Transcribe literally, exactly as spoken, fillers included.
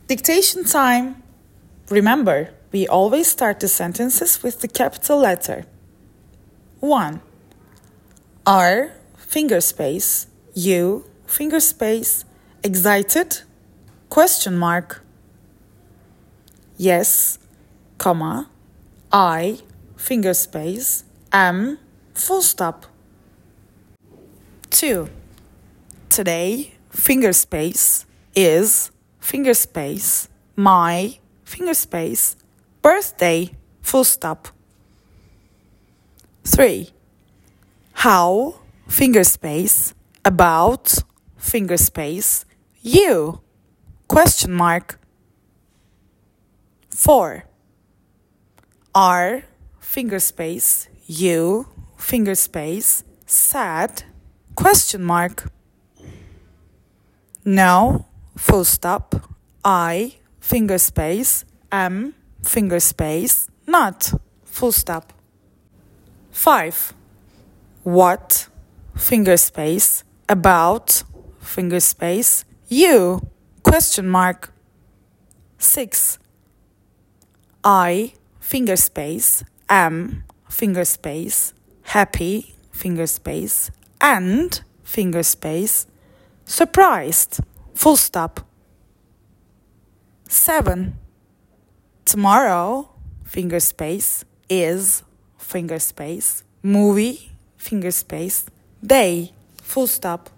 Dictation time. Remember, we always start the sentences with the capital letter. one. Are, finger space, you, finger space, excited, question mark. Yes, comma, I, finger space, am, full stop. two. Today, finger space, is, finger space, my, finger space, birthday, full stop. three. How, finger space, about, finger space, you, question mark. four. Are, finger space, you, finger space, sad, question mark. No, full stop, I, finger space, am, finger space, not, full stop. five. What, finger space, about, finger space, you, question mark. six. I, finger space, am, finger space, happy, finger space, and, finger space, surprised, full stop. seven. Tomorrow, finger space, is, finger space, movie, finger space, day, full stop.